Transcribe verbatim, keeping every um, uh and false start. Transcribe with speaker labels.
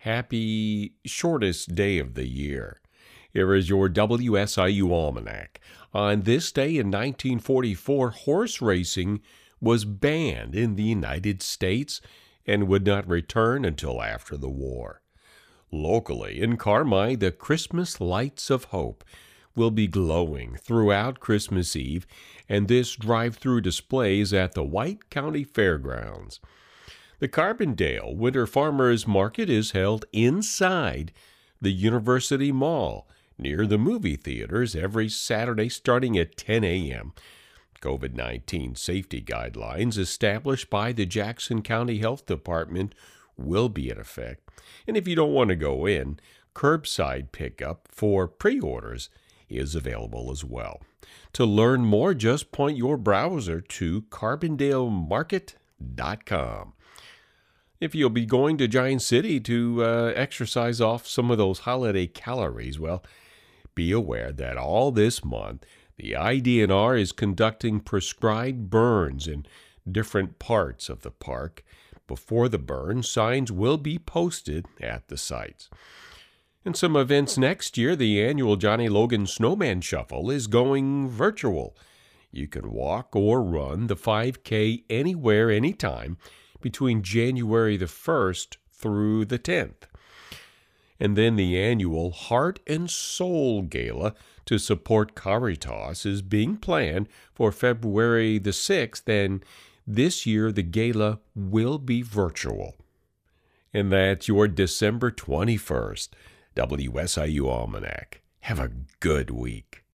Speaker 1: Happy shortest day of the year. Here is your W S I U Almanac. On this day in nineteen forty-four, horse racing was banned in the United States and would not return until after the war. Locally, in Carmi, the Christmas lights of hope will be glowing throughout Christmas Eve, and this drive-through displays at the White County Fairgrounds. The Carbondale Winter Farmers Market is held inside the University Mall near the movie theaters every Saturday starting at ten a.m. COVID nineteen safety guidelines established by the Jackson County Health Department will be in effect. And if you don't want to go in, curbside pickup for pre-orders is available as well. To learn more, just point your browser to carbondale market dot com. If you'll be going to Giant City to uh, exercise off some of those holiday calories, well, be aware that all this month, the I D N R is conducting prescribed burns in different parts of the park. Before the burn, signs will be posted at the sites. And some events next year, the annual Johnny Logan Snowman Shuffle is going virtual. You can walk or run the five K anywhere, anytime, between January the first through the tenth. And then the annual Heart and Soul Gala to support Caritas is being planned for February the sixth, and this year the gala will be virtual. And that's your December twenty-first W S I U Almanac. Have a good week.